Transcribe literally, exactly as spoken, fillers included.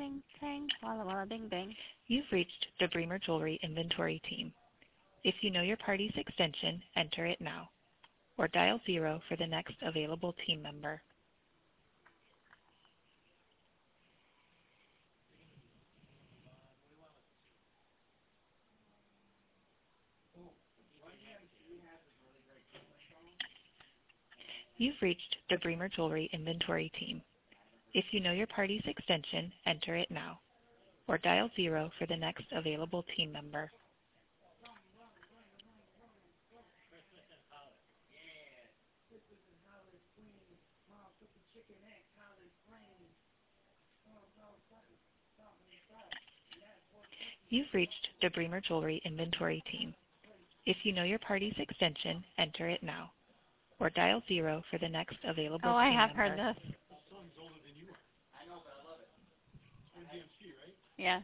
Clang, clang, walla walla bing bang. You've reached the Bremer Jewelry inventory team. If you know your party's extension, enter it now, or dial zero for the next available team member. You've reached the Bremer Jewelry inventory team. If you know your party's extension, enter it now, or dial zero for the next available team member. You've reached the Bremer Jewelry inventory team. If you know your party's extension, enter it now, or dial zero for the next available Oh, I team have member. heard this. Yeah.